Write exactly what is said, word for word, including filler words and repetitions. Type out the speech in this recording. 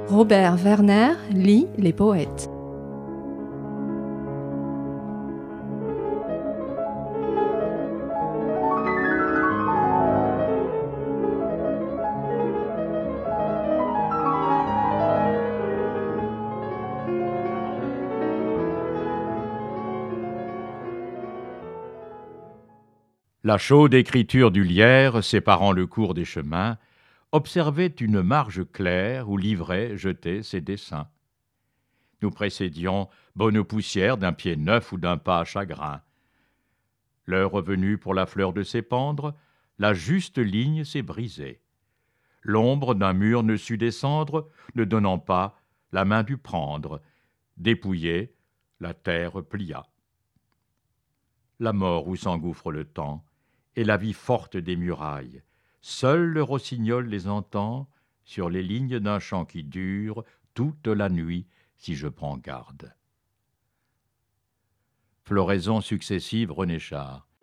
Robert Werner lit les poètes. La chaude écriture du lierre, séparant le cours des chemins, observait une marge claire où livrait, jetait ses dessins. Nous précédions, bonne poussière d'un pied neuf ou d'un pas à chagrin. L'heure revenue pour la fleur de s'épandre, la juste ligne s'est brisée. L'ombre d'un mur ne sut descendre, ne donnant pas, la main dut prendre. Dépouillée, la terre plia. La mort où s'engouffre le temps, et la vie forte des murailles. Seul le rossignol les entend sur les lignes d'un chant qui dure toute la nuit, si je prends garde. Floraison successive René Char.